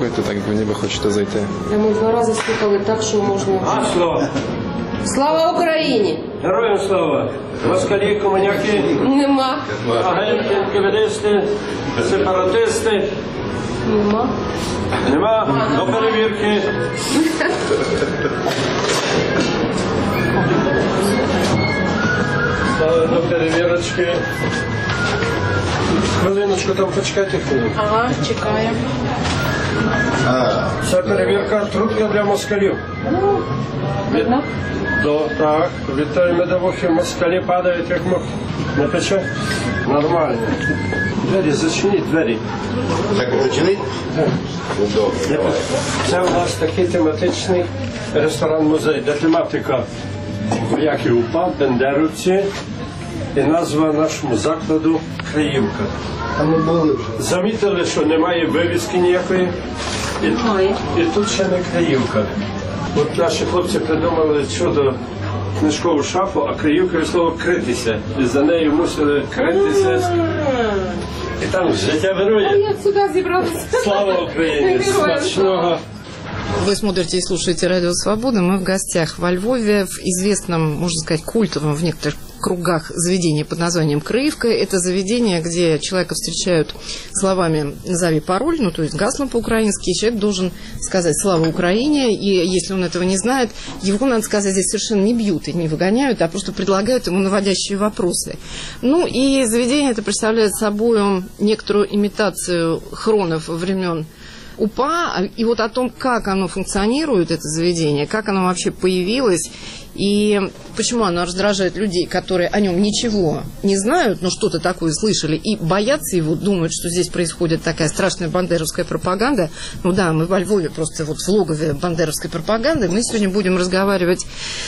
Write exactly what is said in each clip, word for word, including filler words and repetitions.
стукаєте, так якби ніби хочете зайти. Я ми два рази стукали так, що можна... Гасло! Слава Україні! Героям слава! Москалі, комуняки, Нема. агенти, киведисти, сепаратисти. Нема. Нема? До перевірки. Стали до перевірочки. Хвилиночку, там почекайте хвилину. Ага, чекаємо. Це перевірка, трубка для москалів. Видно? До, так, від тої медовухи москалі падають, як мох. Не пече? Нормально. Двері, зачиніть двері. Так зачинить? Так. Це у нас такий тематичний ресторан-музей, де тематика вояки УПА, бендерівці і назва нашому закладу Криївка. А ми були вже. Замітили, що немає вивіски ніякої. І, і тут ще не Криївка. От наші хлопці придумали чудо книжкову шафу, а Криївка від слова критися. І за нею мусили критися. І там життя вирує. Я сюди зібралася. Слава Україні! Смачного! Вы смотрите и слушаете «Радио Свобода». Мы в гостях во Львове, в известном, можно сказать, культовом в некоторых кругах заведении под названием «Крыевка». Это заведение, где человека встречают словами «назови пароль», ну, то есть гаслом по-украински. Человек должен сказать «Слава Украине», и если он этого не знает, его, надо сказать, здесь совершенно не бьют и не выгоняют, а просто предлагают ему наводящие вопросы. Ну, и заведение это представляет собой некоторую имитацию хронов времен УПА, и вот о том, как оно функционирует, это заведение, как оно вообще появилось, и почему оно раздражает людей, которые о нем ничего не знают, но что-то такое слышали, и боятся его, думают, что здесь происходит такая страшная бандеровская пропаганда. Ну да, мы во Львове просто вот в логове бандеровской пропаганды. Мы сегодня будем разговаривать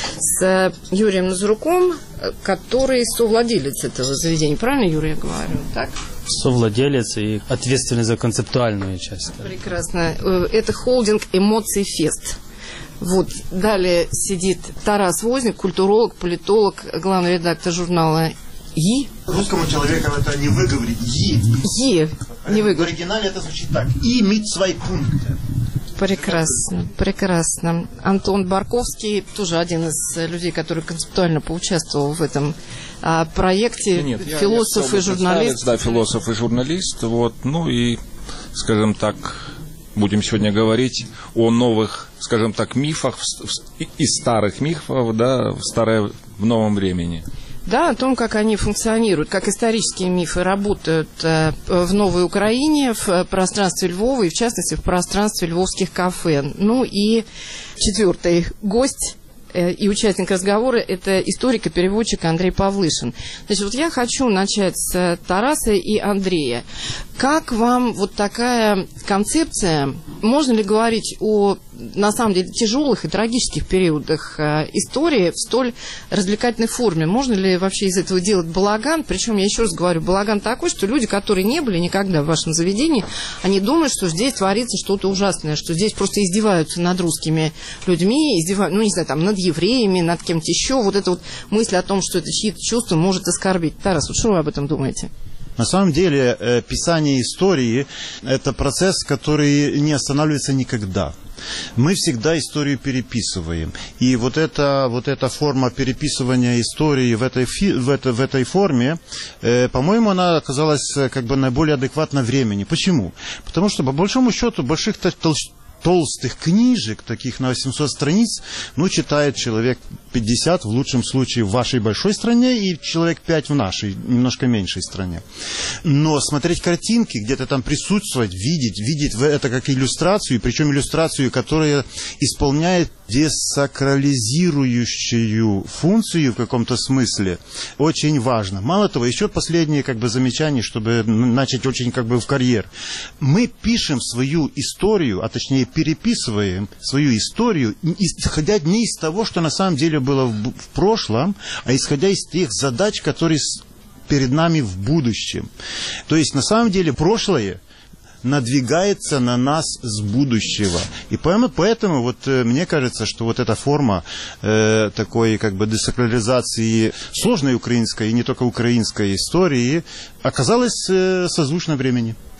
с Юрием Назуруком, который совладелец этого заведения. Правильно, Юрий, я говорю? Так? Совладелец и ответственный за концептуальную часть. Прекрасно. Это холдинг «Эмоций Фест». Вот. Далее сидит Тарас Возник, культуролог, политолог, главный редактор журнала «И». Русскому человеку это не выговорить. «И». «И». Не выговорить. В оригинале это звучит так. «И мить свои пункты». Прекрасно, прекрасно. Антон Барковский, тоже один из людей, который концептуально поучаствовал в этом а, проекте. Нет, философ я, я и журналист. Да, философ и журналист. Вот, ну и, скажем так, будем сегодня говорить о новых, скажем так, мифах, из старых мифов, да, в старое, в новом времени. Да, о том, как они функционируют, как исторические мифы работают э, в Новой Украине, в пространстве Львова и, в частности, в пространстве львовских кафе. Ну и четвертый гость э, и участник разговора – это историк и переводчик Андрей Павлышин. Значит, вот я хочу начать с Тараса и Андрея. Как вам вот такая концепция? Можно ли говорить о, на самом деле, тяжелых и трагических периодах э, истории в столь развлекательной форме? Можно ли вообще из этого делать балаган? Причем, я еще раз говорю, балаган такой, что люди, которые не были никогда в вашем заведении, они думают, что здесь творится что-то ужасное, что здесь просто издеваются над русскими людьми, издеваются, ну, не знаю, там, над евреями, над кем-то еще. Вот эта вот мысль о том, что это чьи-то чувства может оскорбить. Тарас, вот что вы об этом думаете? На самом деле, э, писание истории – это процесс, который не останавливается никогда. Мы всегда историю переписываем. И вот эта, вот эта форма переписывания истории в этой, фи, в это, в этой форме, э, по-моему, она оказалась как бы наиболее адекватна времени. Почему? Потому что, по большому счету, больших толщ... толстых книжек, таких на восемьсот страниц, ну, читает человек пятьдесят, в лучшем случае, в вашей большой стране, и человек пять в нашей, немножко меньшей стране. Но смотреть картинки, где-то там присутствовать, видеть, видеть это как иллюстрацию, причем иллюстрацию, которая исполняет десакрализирующую функцию в каком-то смысле, очень важно. Мало того, еще последнее как бы замечание, чтобы начать очень как бы в карьер. Мы пишем свою историю, а точнее переписываем свою историю, исходя не из того, что на самом деле было в, в прошлом, а исходя из тех задач, которые перед нами в будущем. То есть на самом деле прошлое надвигается на нас с будущего. И поэтому, поэтому вот, мне кажется, что вот эта форма э, такой как бы десакрализации сложной украинской и не только украинской истории оказалась э, созвучна времени.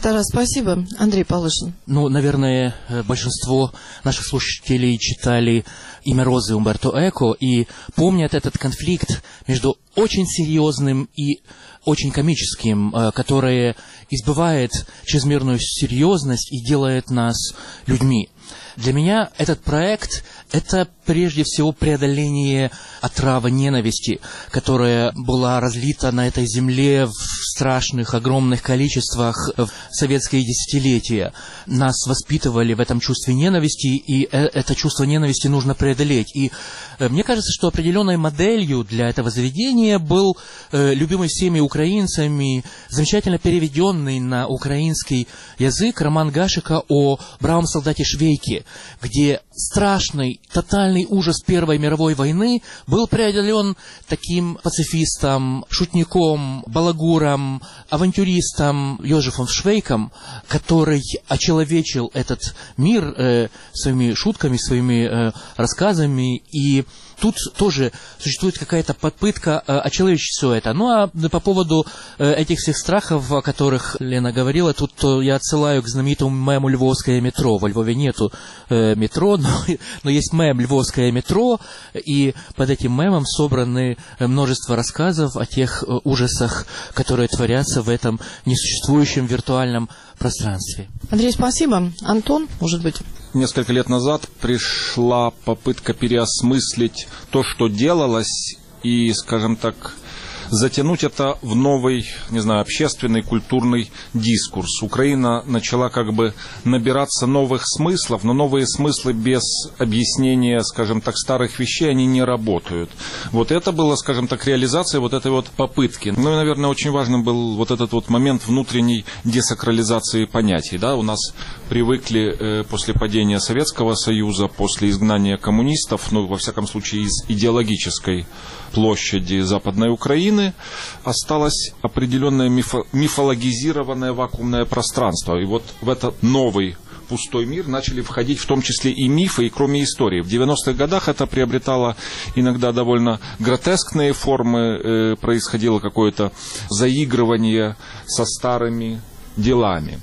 Тарас, спасибо. Андрей Полышин. Ну, наверное, большинство наших слушателей читали «Имя розы» Умберто Эко и помнят этот конфликт между очень серьезным и очень комическим, которое избивает чрезмерную серьезность и делает нас людьми. Для меня этот проект – это прежде всего преодоление отравы ненависти, которая была разлита на этой земле в страшных, огромных количествах в советские десятилетия. Нас воспитывали в этом чувстве ненависти, и это чувство ненависти нужно преодолеть. И мне кажется, что определенной моделью для этого заведения был любимый всеми украинцами, замечательно переведенный на украинский язык роман Гашека о бравом солдате Швейке, где страшный, тотальный ужас Первой мировой войны был преодолен таким пацифистом, шутником, балагуром, авантюристом Йозефом Швейком, который очеловечил этот мир э, своими шутками, своими э, рассказами. И тут тоже существует какая-то попытка э, очеловечить все это. Ну а по поводу э, этих всех страхов, о которых Лена говорила, тут то я отсылаю к знаменитому мему «Львовское метро». Во Львове нету э, метро, но, но есть мем «Львовское метро», и под этим мемом собраны множество рассказов о тех э, ужасах, которые творятся в этом несуществующем виртуальном пространстве. Андрей, спасибо. Антон, может быть? Несколько лет назад пришла попытка переосмыслить то, что делалось, и, скажем так, затянуть это в новый, не знаю, общественный, культурный дискурс. Украина начала как бы набираться новых смыслов, но новые смыслы без объяснения, скажем так, старых вещей, они не работают. Вот это было, скажем так, реализация вот этой вот попытки. Ну и, наверное, очень важным был вот этот вот момент внутренней десакрализации понятий. Да? У нас привыкли э, после падения Советского Союза, после изгнания коммунистов, ну, во всяком случае, из идеологической площади Западной Украины, осталось определенное мифо- мифологизированное вакуумное пространство. И вот в этот новый пустой мир начали входить в том числе и мифы, и кроме истории. В девяностых годах это приобретало иногда довольно гротескные формы, э, происходило какое-то заигрывание со старыми делами.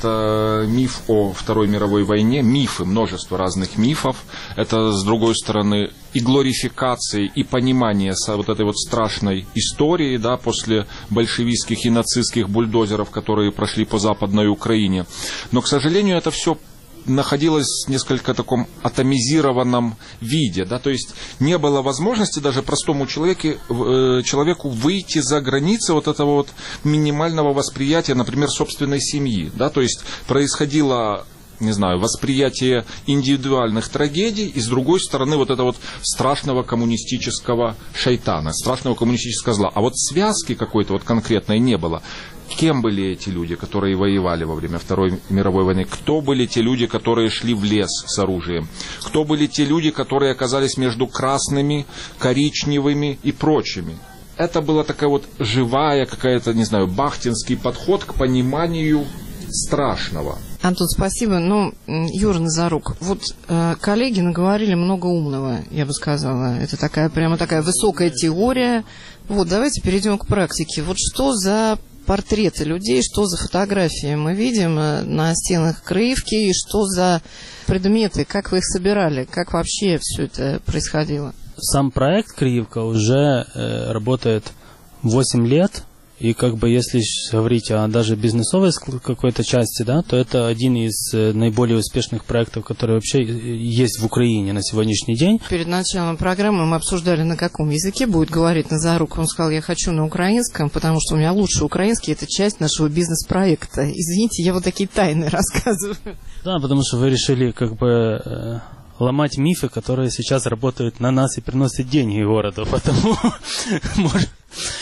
Это миф о Второй мировой войне, мифы, множество разных мифов. Это, с другой стороны, и глорификация, и понимание вот этой вот страшной истории, да, после большевистских и нацистских бульдозеров, которые прошли по Западной Украине. Но, к сожалению, это все находилась в несколько таком атомизированном виде, да, то есть не было возможности даже простому человеку, э, человеку выйти за границы вот этого вот минимального восприятия, например, собственной семьи, да, то есть происходило, не знаю, восприятие индивидуальных трагедий, и с другой стороны вот это вот страшного коммунистического шайтана, страшного коммунистического зла. А вот связки какой-то вот конкретной не было. Кем были эти люди, которые воевали во время Второй мировой войны? Кто были те люди, которые шли в лес с оружием? Кто были те люди, которые оказались между красными, коричневыми и прочими? Это была такая вот живая какая-то, не знаю, бахтинский подход к пониманию страшного. Антон, спасибо. Ну, Юра Назарук, вот э, коллеги наговорили много умного, я бы сказала. Это такая, прямо такая высокая теория. Вот, давайте перейдем к практике. Вот что за портреты людей, что за фотографии мы видим на стенах Крыевки, и что за предметы, как вы их собирали, как вообще все это происходило? Сам проект «Крыевка» уже э, работает восемь лет. И как бы если говорить о даже бизнесовой какой-то части, да, то это один из наиболее успешных проектов, которые вообще есть в Украине на сегодняшний день. Перед началом программы мы обсуждали, на каком языке будет говорить Назарук. Он сказал, я хочу на украинском, потому что у меня лучший украинский, это часть нашего бизнес-проекта. Извините, я вот такие тайны рассказываю. Да, потому что вы решили как бы ломать мифы, которые сейчас работают на нас и приносят деньги городу. Потому может...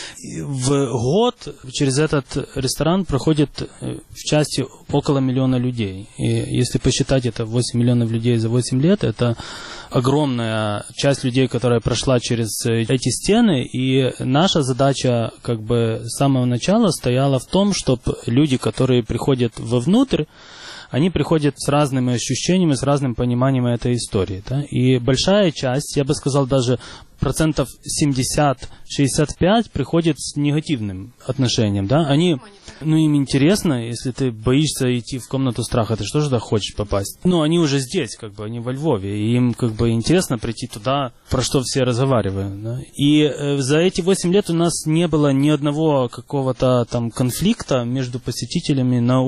В год через этот ресторан проходит в части около миллиона людей. И если посчитать это восемь миллионов людей за восемь лет, это огромная часть людей, которая прошла через эти стены. И наша задача как бы с самого начала стояла в том, чтобы люди, которые приходят вовнутрь, они приходят с разными ощущениями, с разным пониманием этой истории. Да? И большая часть, я бы сказал, даже процентов семьдесят-шестьдесят пять приходит с негативным отношением. Да? Они... Ну, им интересно, если ты боишься идти в комнату страха, ты что же туда хочешь попасть? Ну, они уже здесь, как бы, они во Львове, и им, как бы, интересно прийти туда, про что все разговаривают, да? И э, за эти восемь лет у нас не было ни одного какого-то там конфликта между посетителями на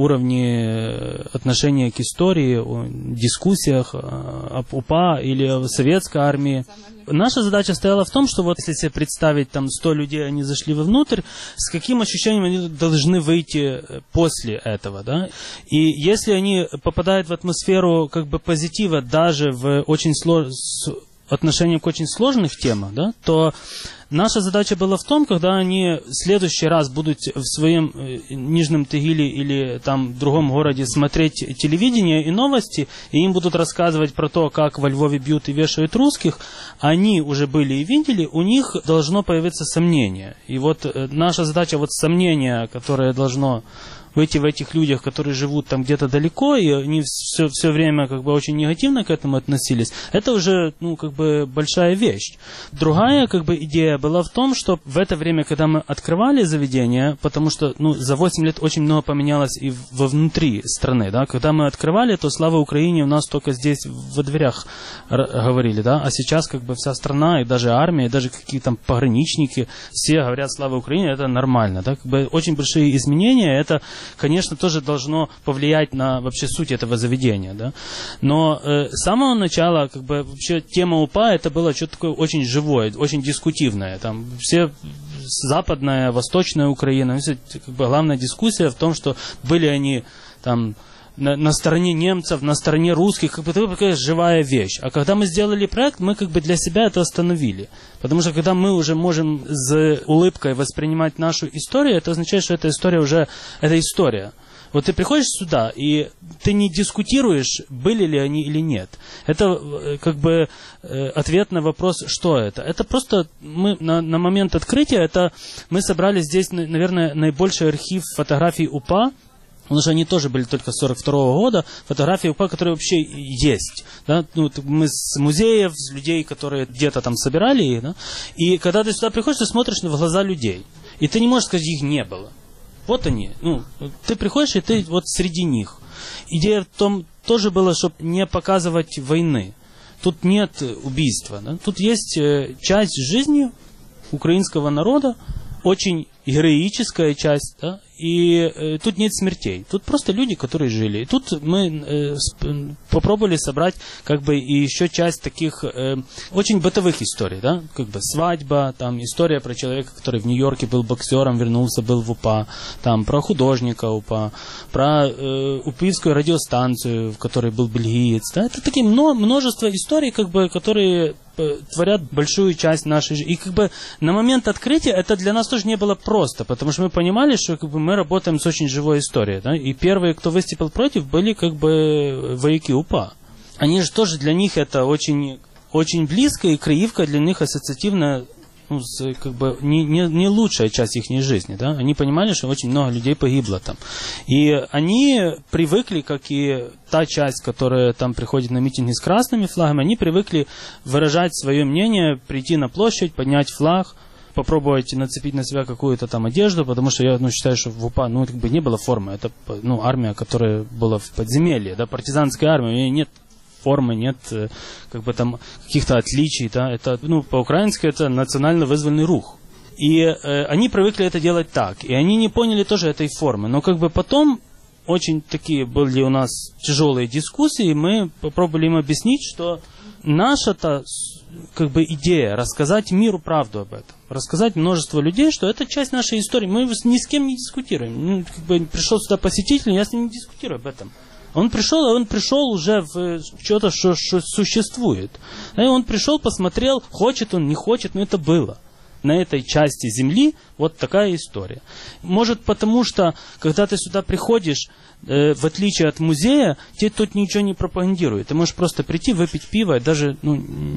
уровне отношения к истории, о дискуссиях об УПА или о советской армии. Наша задача стояла в том, что вот если себе представить, там сто людей, они зашли вовнутрь, с каким ощущением они должны выйти после этого, да? И если они попадают в атмосферу как бы позитива даже в очень слож... отношении к очень сложных темам, да, то наша задача была в том, когда они в следующий раз будут в своем Нижнем Тагиле или там в другом городе смотреть телевидение и новости, и им будут рассказывать про то, как во Львове бьют и вешают русских, они уже были и видели, у них должно появиться сомнение. И вот наша задача, вот сомнение, которое должно выйти в этих людях, которые живут там где-то далеко, и они все, все время как бы очень негативно к этому относились, это уже, ну, как бы большая вещь. Другая, как бы, идея была в том, что в это время, когда мы открывали заведение, потому что, ну, за восемь лет очень много поменялось и вовнутри страны, да, когда мы открывали, то слава Украине у нас только здесь во дверях говорили, да, а сейчас, как бы, вся страна, и даже армия, и даже какие-то там пограничники, все говорят слава Украине, это нормально, да, как бы очень большие изменения, это, конечно, тоже должно повлиять на вообще суть этого заведения, да. Но э, с самого начала, как бы, вообще тема УПА, это было что-то такое очень живое, очень дискутивное. Там все западная, восточная Украина, все, как бы, главная дискуссия в том, что были они там на, на стороне немцев, на стороне русских, как бы это такая живая вещь. А когда мы сделали проект, мы как бы для себя это остановили. Потому что когда мы уже можем с улыбкой воспринимать нашу историю, это означает, что эта история уже, это история. Вот ты приходишь сюда, и ты не дискутируешь, были ли они или нет. Это как бы ответ на вопрос, что это. Это просто мы на, на момент открытия, это мы собрали здесь, наверное, наибольший архив фотографий УПА, потому что они тоже были только с сорок второго года, фотографии УПА, которые вообще есть. Да? Ну, мы с музеев, с людей, которые где-то там собирали их. Да? И когда ты сюда приходишь, ты смотришь в глаза людей. И ты не можешь сказать, их не было. Вот они. Ну, ты приходишь, и ты вот среди них. Идея в том тоже была, чтобы не показывать войны. Тут нет убийства. Да? Тут есть часть жизни украинского народа, очень героическая часть, да? И э, тут нет смертей. Тут просто люди, которые жили. И тут мы э, сп- попробовали собрать как бы и еще часть таких э, очень бытовых историй, да, как бы свадьба, там история про человека, который в Нью-Йорке был боксером, вернулся, был в УПА, там про художника УПА, про э, упивскую радиостанцию, в которой был бельгиец, да, это такие множество историй, как бы, которые творят большую часть нашей жизни. И как бы на момент открытия это для нас тоже не было просто, потому что мы понимали, что как бы мы работаем с очень живой историей. Да? И первые, кто выступил против, были как бы вояки УПА. Они же тоже, для них это очень, очень близко, и Криевка для них ассоциативно, ну, как бы не, не, не лучшая часть их жизни. Да? Они понимали, что очень много людей погибло там. И они привыкли, как и та часть, которая там приходит на митинги с красными флагами, они привыкли выражать свое мнение, прийти на площадь, поднять флаг, попробовать нацепить на себя какую-то там одежду, потому что я, ну, считаю, что в УПА, ну, как бы не было формы. Это, ну, армия, которая была в подземелье, да, партизанская армия, у нее нет формы, нет как бы там каких-то отличий, да, это, ну, по-украински это национально вызванный рух. И э, они привыкли это делать так, и они не поняли тоже этой формы, но как бы потом очень такие были у нас тяжелые дискуссии, и мы попробовали им объяснить, что наша-то как бы идея рассказать миру правду об этом, рассказать множество людей, что это часть нашей истории, мы ни с кем не дискутируем, ну, как бы пришел сюда посетитель, я с ним не дискутирую об этом. Он пришел, а он пришел уже в что-то, что, что существует. И он пришел, посмотрел, хочет он, не хочет, но это было. На этой части земли вот такая история. Может, потому что, когда ты сюда приходишь, э, в отличие от музея, тебе тут ничего не пропагандирует. Ты можешь просто прийти, выпить пиво, и даже, ну,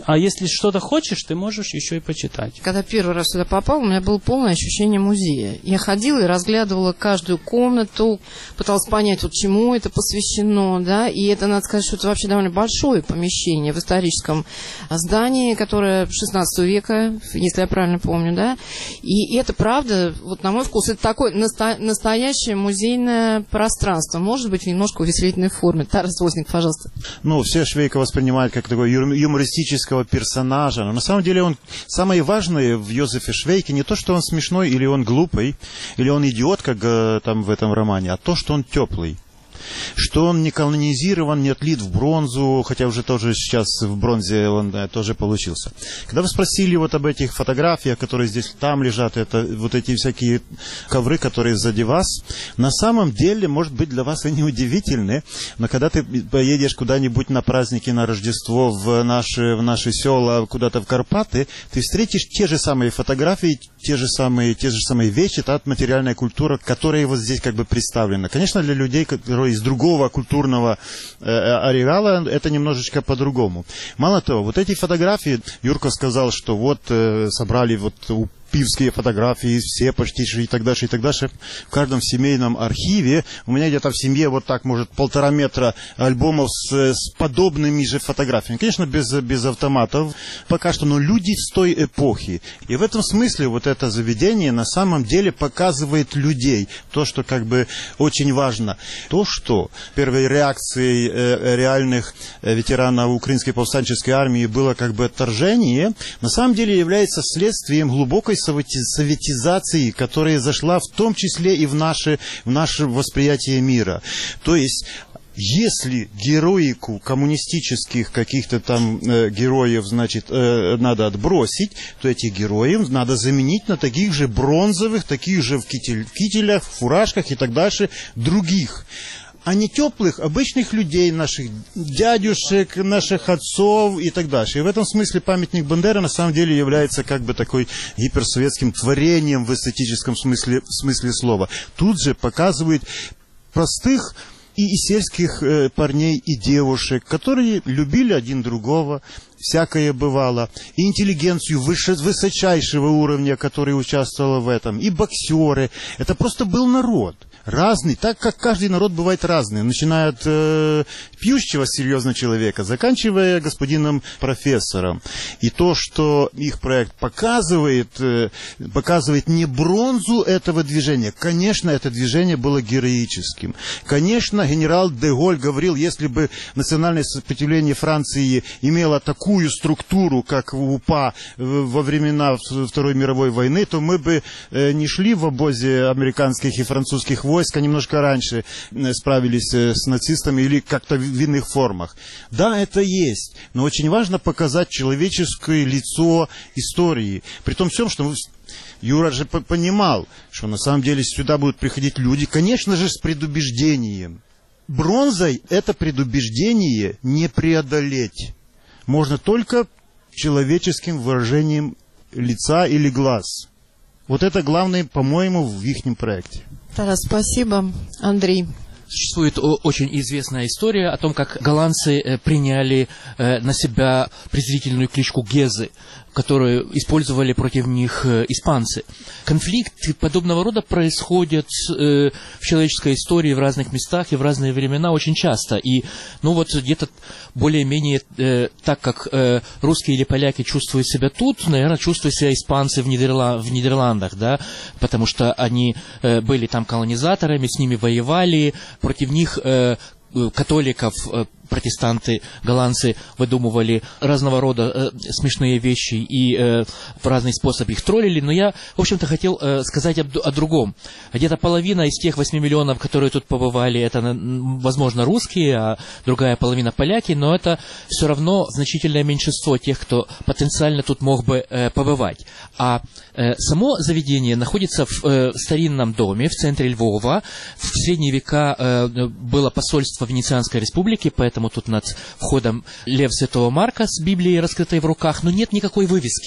А если что-то хочешь, ты можешь еще и почитать. Когда первый раз сюда попал, у меня было полное ощущение музея. Я ходила и разглядывала каждую комнату, пыталась понять, вот чему это посвящено, да, и это, надо сказать, что это вообще довольно большое помещение в историческом здании, которое шестнадцатого века, если я правильно помню, да, и это правда, вот на мой вкус, это такое насто- настоящее музейное пространство, может быть, в немножко увеселительной форме. Тарас Возник, пожалуйста. Ну, все Швейка воспринимают как такого юмористического персонажа, но на самом деле он, самое важное в Йозефе Швейке не то, что он смешной, или он глупый, или он идиот, как там в этом романе, а то, что он теплый. Что он не канонизирован, не отлит в бронзу, хотя уже тоже сейчас в бронзе он да, тоже получился. Когда вы спросили вот об этих фотографиях, которые здесь там лежат, это вот эти всякие ковры, которые сзади вас, на самом деле, может быть, для вас они удивительны, но когда ты поедешь куда-нибудь на праздники, на Рождество, в наши, в наши села, куда-то в Карпаты, ты встретишь те же самые фотографии, те же самые, те же самые вещи, та материальная культура, которая вот здесь как бы представлена. Конечно, для людей, которые из другого культурного э, ареала, это немножечко по-другому. Мало того, вот эти фотографии, Юрко сказал, что вот э, собрали вот у пивские фотографии, все почти и так дальше, и так дальше. В каждом семейном архиве, у меня где-то в семье вот так, может, полтора метра альбомов с, с подобными же фотографиями. Конечно, без, без автоматов пока что, но люди с той эпохи. И в этом смысле вот это заведение на самом деле показывает людей. То, что как бы очень важно. То, что первой реакцией э, реальных э, ветеранов украинской повстанческой армии было как бы отторжение, на самом деле является следствием глубокой советизации, которая зашла в том числе и в наше, в наше восприятие мира. То есть, если героику коммунистических каких-то там э, героев, значит, э, надо отбросить, то этих героев надо заменить на таких же бронзовых, таких же в, китель, в кителях, в фуражках и так дальше, других. А не теплых, обычных людей, наших дядюшек, наших отцов и так дальше. И в этом смысле памятник Бандеры на самом деле является как бы такой гиперсоветским творением в эстетическом смысле, смысле слова. Тут же показывает простых и, и сельских э, парней и девушек, которые любили один другого, всякое бывало, и интеллигенцию выше, высочайшего уровня, которая участвовала в этом, и боксеры. Это просто был народ. Разный, так как каждый народ бывает разный, начиная от э, пьющего серьезного человека, заканчивая господином профессором. И то, что их проект показывает, э, показывает не бронзу этого движения. Конечно, это движение было героическим. Конечно, генерал де Голь говорил, если бы национальное сопротивление Франции имело такую структуру, как в УПА во времена Второй мировой войны, то мы бы э, не шли в обозе американских и французских войск, войска немножко раньше справились с нацистами или как-то в иных формах. Да, это есть, но очень важно показать человеческое лицо истории. При том всем, что Юра же понимал, что на самом деле сюда будут приходить люди, конечно же, с предубеждением. Бронзой это предубеждение не преодолеть. Можно только человеческим выражением лица или глаз. Вот это главное, по-моему, в ихнем проекте. Тарас, спасибо. Андрей. Существует очень известная история о том, как голландцы приняли на себя презрительную кличку Гезы, которую использовали против них испанцы. Конфликты подобного рода происходят в человеческой истории в разных местах и в разные времена очень часто. И, ну вот, где-то более-менее так, как русские или поляки чувствуют себя тут, наверное, чувствуют себя испанцы в, Нидерла... в Нидерландах, да, потому что они были там колонизаторами, с ними воевали, против них католиков, протестанты, голландцы выдумывали разного рода э, смешные вещи и э, в разный способ их троллили, но я, в общем-то, хотел э, сказать об, о другом. Где-то половина из тех восьми миллионов, которые тут побывали, это, возможно, русские, а другая половина поляки, но это все равно значительное меньшинство тех, кто потенциально тут мог бы э, побывать. А э, само заведение находится в э, старинном доме в центре Львова. В средние века э, было посольство Венецианской республики, поэтому тут над входом лев Святого Марка с Библией, раскрытой в руках, но нет никакой вывески.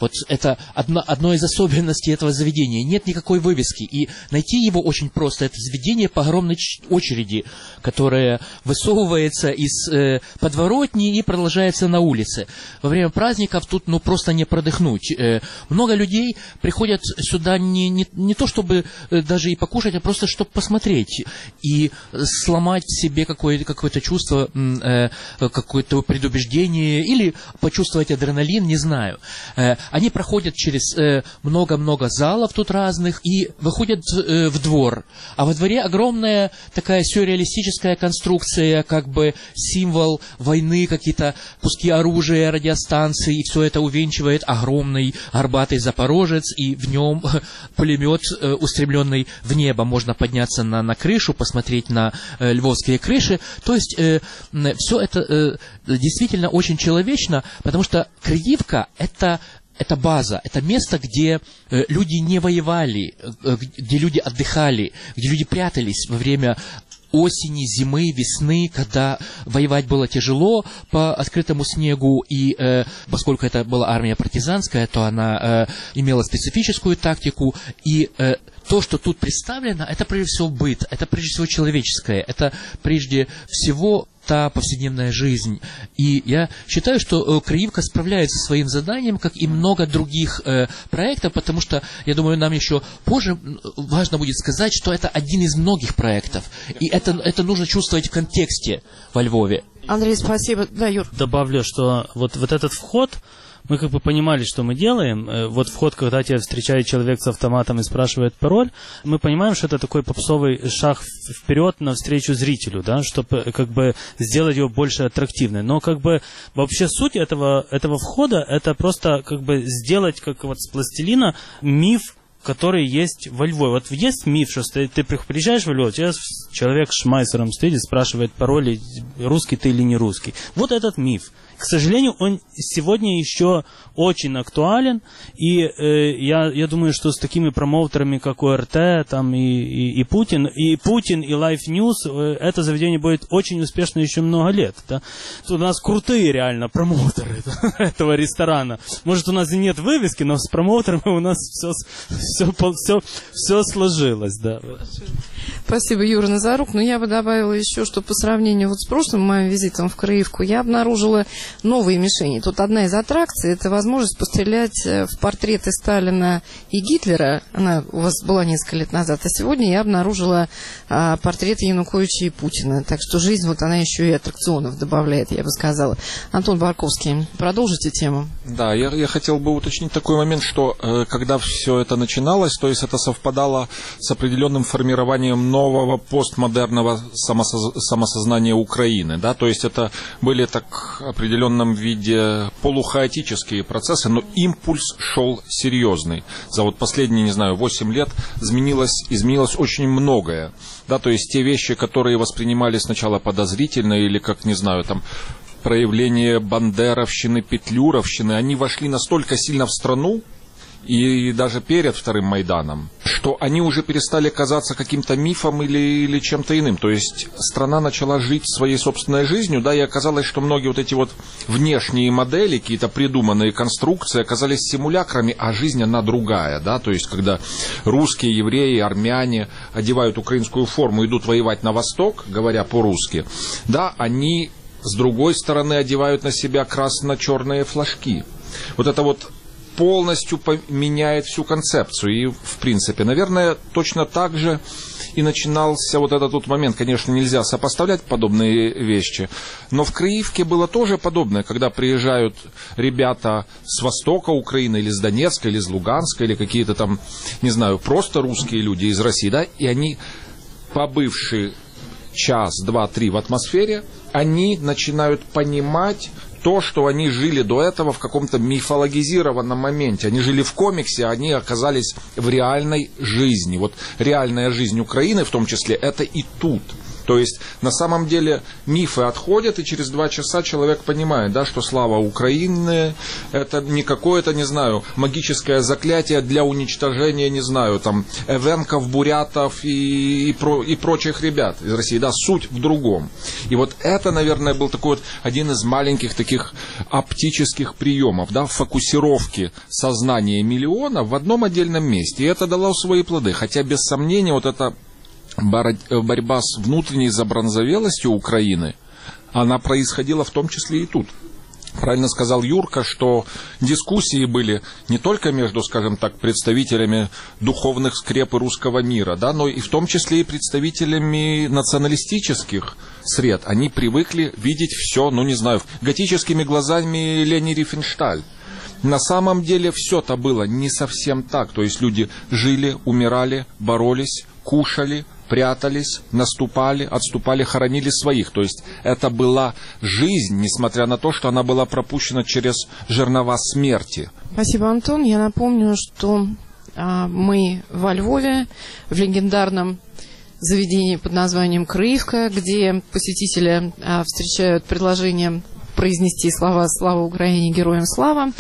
Вот это одно, одно из особенностей этого заведения. Нет никакой вывески. И найти его очень просто. Это заведение по огромной очереди, которое высовывается из э, подворотни и продолжается на улице. Во время праздников тут ну, просто не продыхнуть. Э, много людей приходят сюда не, не, не то, чтобы э, даже и покушать, а просто чтобы посмотреть. И сломать в себе какое-то, какое-то чувство, э, какое-то предубеждение или почувствовать адреналин, не знаю. Э, Они проходят через э, много-много залов тут разных и выходят э, в двор. А во дворе огромная такая сюрреалистическая конструкция, как бы символ войны, какие-то куски оружия, радиостанции, и все это увенчивает огромный горбатый Запорожец, и в нем пулемет, э, устремленный в небо. Можно подняться на, на крышу, посмотреть на э, львовские крыши. То есть э, все это э, действительно очень человечно, потому что Криивка – это Это база, это место, где э, люди не воевали, э, где люди отдыхали, где люди прятались во время осени, зимы, весны, когда воевать было тяжело по открытому снегу, и э, поскольку это была армия партизанская, то она э, имела специфическую тактику, и э, то, что тут представлено, это прежде всего быт, это прежде всего человеческое, это прежде всего та повседневная жизнь. И я считаю, что э, Криивка справляется со своим заданием, как и много других э, проектов, потому что, я думаю, нам еще позже важно будет сказать, что это один из многих проектов. И это, это нужно чувствовать в контексте во Львове. Андрей, спасибо. Да, Юр. Добавлю, что вот, вот этот вход, мы как бы понимали, что мы делаем. Вот вход, когда тебя встречает человек с автоматом и спрашивает пароль, мы понимаем, что это такой попсовый шаг вперед навстречу зрителю, да, чтобы как бы сделать его больше аттрактивным. Но как бы вообще суть этого, этого входа, это просто как бы сделать, как вот с пластилина, миф, который есть во Львове. Вот есть миф, что ты, ты приезжаешь в Львов, тебя человек с шмайсером стоит и спрашивает пароль, русский ты или не русский. Вот этот миф. К сожалению, он сегодня еще очень актуален, и э, я, я думаю, что с такими промоутерами, как ОРТ, там, и, и, и Путин, и Путин, и Life News, э, это заведение будет очень успешно еще много лет. Да? Тут у нас крутые реально промоутеры этого ресторана. Может, у нас и нет вывески, но с промоутерами у нас все, все, все, все сложилось. Да. Спасибо, Юра Назарук. Но я бы добавила еще, что по сравнению вот с прошлым моим визитом в Криивку, я обнаружила новые мишени. Тут одна из аттракций – это возможность пострелять в портреты Сталина и Гитлера. Она у вас была несколько лет назад. А сегодня я обнаружила а, портреты Януковича и Путина. Так что жизнь, вот она еще и аттракционов добавляет, я бы сказала. Антон Барковский, продолжите тему. Да, я, я хотел бы уточнить такой момент, что э, когда все это начиналось, то есть это совпадало с определенным формированием нового постмодерного самосоз... самосознания Украины. Да? То есть это были так определенные в определенном виде полухаотические процессы, но импульс шел серьезный. За вот последние, не знаю, восемь лет изменилось, изменилось очень многое. Да, то есть те вещи, которые воспринимались сначала подозрительно или, как, не знаю, там, проявление бандеровщины, петлюровщины, они вошли настолько сильно в страну, и даже перед вторым Майданом, что они уже перестали казаться каким-то мифом или, или чем-то иным. То есть страна начала жить своей собственной жизнью, да, и оказалось, что многие вот эти вот внешние модели, какие-то придуманные конструкции оказались симулякрами, а жизнь она другая, да, то есть когда русские, евреи, армяне одевают украинскую форму, идут воевать на восток, говоря по-русски, да, они с другой стороны одевают на себя красно-черные флажки. Вот это вот полностью поменяет всю концепцию. И, в принципе, наверное, точно так же и начинался вот этот вот момент. Конечно, нельзя сопоставлять подобные вещи, но в Криивке было тоже подобное, когда приезжают ребята с востока Украины, или с Донецка, или с Луганска, или какие-то там, не знаю, просто русские люди из России, да, и они, побывшие час, два, три в атмосфере, они начинают понимать то, что они жили до этого в каком-то мифологизированном моменте. Они жили в комиксе, а они оказались в реальной жизни. Вот реальная жизнь Украины, в том числе, это и тут. То есть, на самом деле, мифы отходят, и через два часа человек понимает, да, что слава Украины – это не какое-то, не знаю, магическое заклятие для уничтожения, не знаю, там, эвенков, бурятов и, и, про, и прочих ребят из России. Да, суть в другом. И вот это, наверное, был такой вот один из маленьких таких оптических приемов, да, фокусировки сознания миллиона в одном отдельном месте. И это дало свои плоды. Хотя, без сомнения, вот это борьба с внутренней забронзовелостью Украины, она происходила в том числе и тут. Правильно сказал Юрка, что дискуссии были не только между, скажем так, представителями духовных скреп русского мира, да, но и в том числе и представителями националистических сред. Они привыкли видеть все, ну не знаю, готическими глазами Лени Рифеншталь. На самом деле все-то было не совсем так. То есть люди жили, умирали, боролись, кушали, прятались, наступали, отступали, хоронили своих. То есть это была жизнь, несмотря на то, что она была пропущена через жернова смерти. Спасибо, Антон. Я напомню, что а, мы во Львове, в легендарном заведении под названием «Крыевка», где посетители а, встречают предложение произнести слова «Слава Украине! Героям слава!».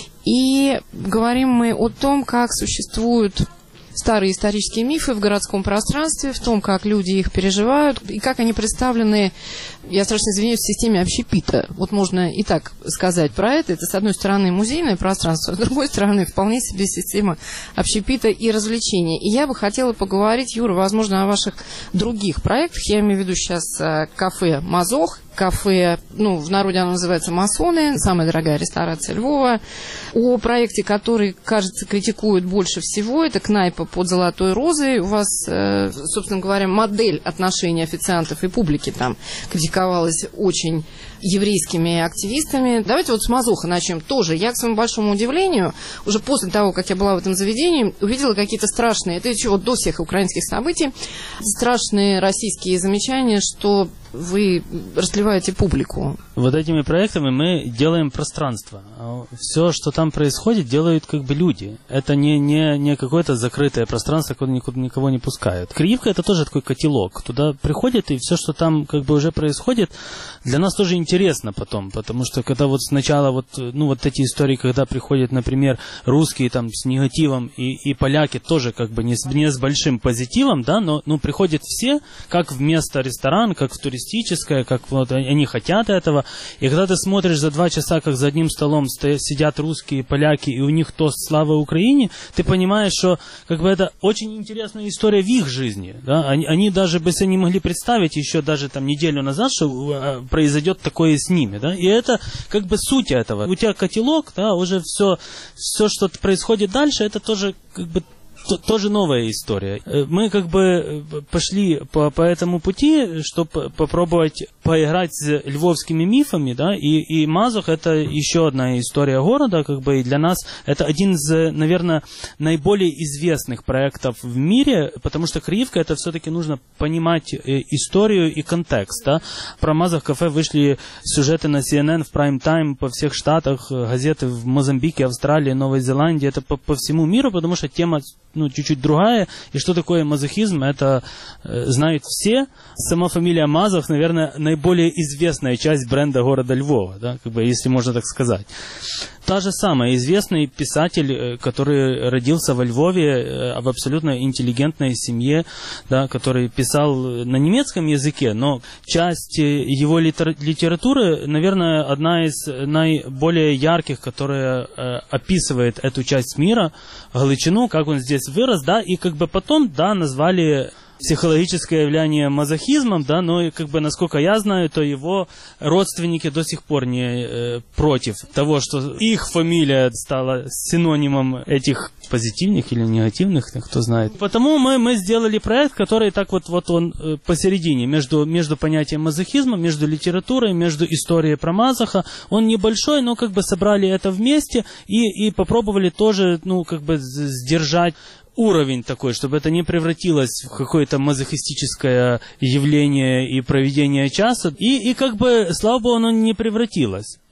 И говорим мы о том, как существуют старые исторические мифы в городском пространстве, в том, как люди их переживают, и как они представлены, я страшно извиняюсь, в системе общепита. Вот можно и так сказать про это. Это, с одной стороны, музейное пространство, а с другой стороны, вполне себе система общепита и развлечений. И я бы хотела поговорить, Юра, возможно, о ваших других проектах. Я имею в виду сейчас кафе «Мазох», кафе, ну, в народе оно называется «Масоны», самая дорогая ресторация Львова. О проекте, который, кажется, критикуют больше всего, это «Кнайпа под золотой розой». У вас, собственно говоря, модель отношений официантов и публики там критиковалась очень еврейскими активистами. Давайте вот с «Мазоха» начнем тоже. Я, к своему большому удивлению, уже после того, как я была в этом заведении, увидела какие-то страшные, это еще вот до всех украинских событий, страшные российские замечания, что вы расливаете публику. Вот этими проектами мы делаем пространство. Все, что там происходит, делают как бы люди. Это не, не, не какое-то закрытое пространство, куда никуда никого не пускают. Криевка — это тоже такой котелок. Туда приходят, и все, что там как бы уже происходит, для нас тоже интересно потом. Потому что когда вот сначала вот, ну, вот эти истории, когда приходят, например, русские там с негативом и, и поляки тоже как бы не с, не с большим позитивом, да, но ну, приходят все, как в место ресторан, как в туристическое, как вот они хотят этого. И когда ты смотришь за два часа, как за одним столом стоят, сидят русские, поляки, и у них тост «Слава Украине», ты понимаешь, что как бы это очень интересная история в их жизни. Да? Они, они даже бы себе не могли представить еще даже там неделю назад, что произойдет такое с ними. Да? И это как бы суть этого. У тебя котелок, да, уже все, все, что происходит дальше, это тоже как бы тоже новая история. Мы как бы пошли по, по этому пути, чтобы попробовать поиграть с львовскими мифами, да, и, и Мазох — это еще одна история города, как бы, и для нас это один из, наверное, наиболее известных проектов в мире, потому что Криевка — это все-таки нужно понимать историю и контекст, да. Про Мазох кафе вышли сюжеты на си эн эн в прайм-тайм по всех штатах, газеты в Мозамбике, Австралии, Новой Зеландии, это по, по всему миру, потому что тема ну, чуть-чуть другая. И что такое мазохизм, это э, знают все. Сама фамилия Мазох, наверное, наиболее известная часть бренда города Львова, да, как бы, если можно так сказать. Та же самая, известный писатель, который родился во Львове, в абсолютно интеллигентной семье, да, который писал на немецком языке, но часть его литературы, наверное, одна из наиболее ярких, которая э, описывает эту часть мира, Галичину, как он здесь вырос, да, и как бы потом, да, назвали психологическое явление мазохизмом, да, но как бы, насколько я знаю, то его родственники до сих пор не э, против того, что их фамилия стала синонимом этих позитивных или негативных, кто знает. Потому мы, мы сделали проект, который так вот, вот он э, посередине, между, между понятием мазохизма, между литературой, между историей про Мазоха. Он небольшой, но как бы собрали это вместе и, и попробовали тоже, ну, как бы сдержать уровень такой, чтобы это не превратилось в какое-то мазохистическое явление и проведение часа. И, и как бы, слава богу, оно не превратилось.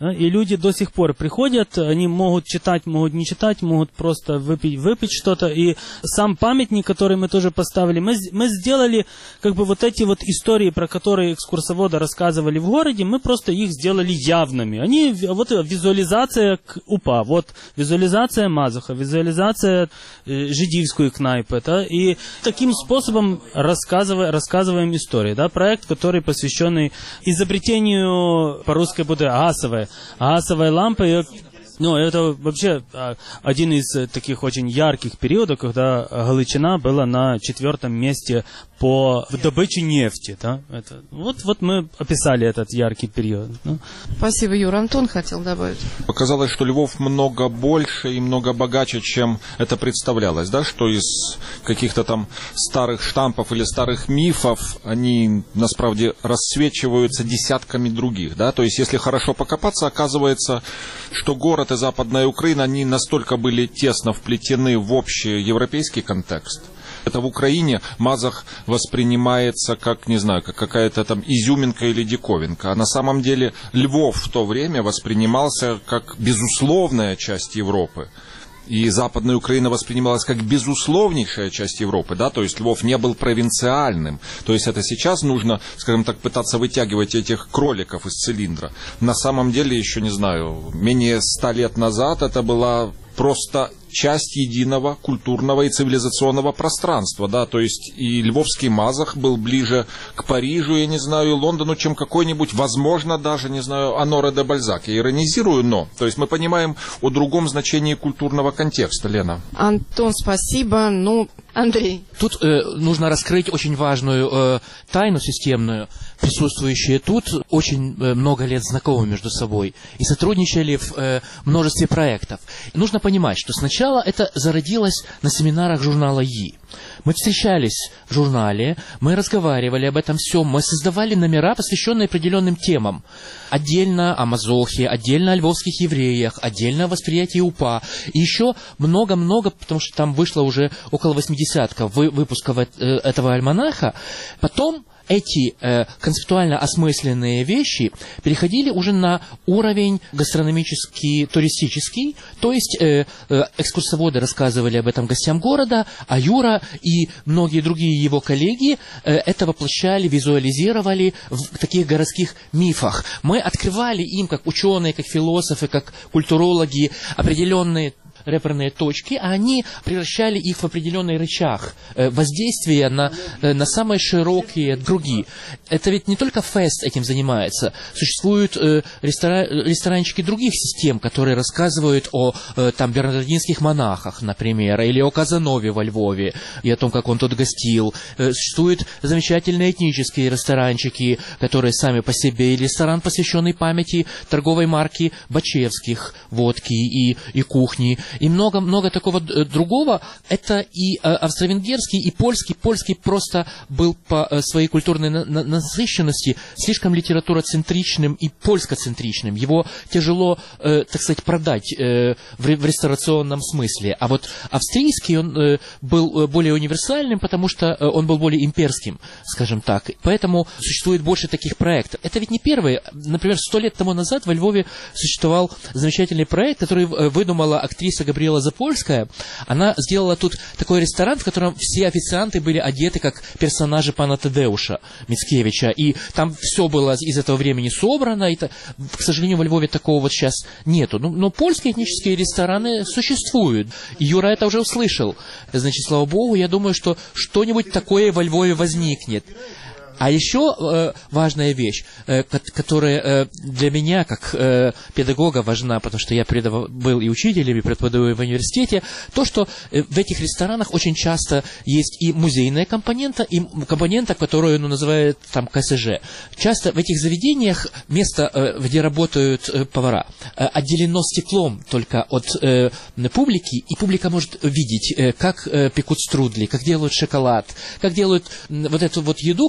Да? И люди до сих пор приходят, они могут читать, могут не читать, могут просто выпить, выпить что-то. И сам памятник, который мы тоже поставили, мы, мы сделали как бы вот эти вот истории, про которые экскурсоводы рассказывали в городе, мы просто их сделали явными. Они, вот визуализация УПА, вот визуализация Мазуха, визуализация э, жидівської кнайпы. Да? И таким способом рассказываем, рассказываем истории. Да? Проект, который посвященный изобретению, по-русски будет газовой, газовой лампы. Ну, это вообще один из таких очень ярких периодов, когда Галичина была на четвертом месте по добыче нефти. Да? Это, вот, вот мы описали этот яркий период. Да? Спасибо, Юра. Антон хотел добавить. Показалось, что Львов много больше и много богаче, чем это представлялось, да, что из каких-то там старых штампов или старых мифов они, насправді, рассвечиваются десятками других, да, то есть если хорошо покопаться, оказывается, что город и Западная Украина, они настолько были тесно вплетены в общий европейский контекст. Это в Украине Мазах воспринимается как, не знаю, как какая-то там изюминка или диковинка. А на самом деле Львов в то время воспринимался как безусловная часть Европы. И Западная Украина воспринималась как безусловнейшая часть Европы, да, то есть Львов не был провинциальным. То есть это сейчас нужно, скажем так, пытаться вытягивать этих кроликов из цилиндра. На самом деле, еще не знаю, менее ста лет назад это была просто часть единого культурного и цивилизационного пространства, да, то есть и львовский Мазах был ближе к Парижу, я не знаю, Лондону, чем какой-нибудь, возможно, даже, не знаю, Оноре де Бальзак. Я иронизирую, но, то есть мы понимаем о другом значении культурного контекста, Лена. Антон, спасибо. Ну, Андрей. Тут э, нужно раскрыть очень важную э, тайну системную. Присутствующие тут очень э, много лет знакомы между собой и сотрудничали в э, множестве проектов. Нужно понимать, что сначала это зародилось на семинарах журнала «И». Мы встречались в журнале, мы разговаривали об этом всем, мы создавали номера, посвященные определенным темам. Отдельно о Мазохе, отдельно о львовских евреях, отдельно о восприятии УПА. И еще много-много, потому что там вышло уже около восьмидесятка выпусков этого альманаха. Потом эти э, концептуально осмысленные вещи переходили уже на уровень гастрономический, туристический, то есть э, э, экскурсоводы рассказывали об этом гостям города, а Юра и многие другие его коллеги э, это воплощали, визуализировали в таких городских мифах. Мы открывали им, как ученые, как философы, как культурологи, определенные реперные точки, а они превращали их в определенный рычаг э, воздействия на, э, на самые широкие круги. Это ведь не только фест этим занимается. Существуют э, рестора... ресторанчики других систем, которые рассказывают о э, там, бернардинских монахах, например, или о Казанове во Львове, и о том, как он тут гостил. Э, существуют замечательные этнические ресторанчики, которые сами по себе, или ресторан, посвященный памяти торговой марки Бачевских, водки и, и кухни, и много-много такого другого. Это и австро-венгерский, и польский. Польский просто был по своей культурной насыщенности слишком литературоцентричным и польскоцентричным. Его тяжело, так сказать, продать в реставрационном смысле. А вот австрийский, он был более универсальным, потому что он был более имперским, скажем так. Поэтому существует больше таких проектов. Это ведь не первый. Например, сто лет тому назад во Львове существовал замечательный проект, который выдумала актриса Габриэла Запольская. Она сделала тут такой ресторан, в котором все официанты были одеты как персонажи пана Тадеуша Мицкевича. И там все было из этого времени собрано. И, к сожалению, во Львове такого вот сейчас нету. Но, но польские этнические рестораны существуют. И Юра это уже услышал. Значит, слава богу, я думаю, что что-нибудь такое во Львове возникнет. А еще э, важная вещь, э, которая э, для меня, как э, педагога, важна, потому что я предав... был и учителем, и преподаю в университете, то, что э, в этих ресторанах очень часто есть и музейная компонента, и компонента, которую ну, называют там КСЖ. Часто в этих заведениях место, э, где работают э, повара, э, отделено стеклом только от э, публики, и публика может видеть, э, как э, пекут струдли, как делают шоколад, как делают э, вот эту вот еду, которую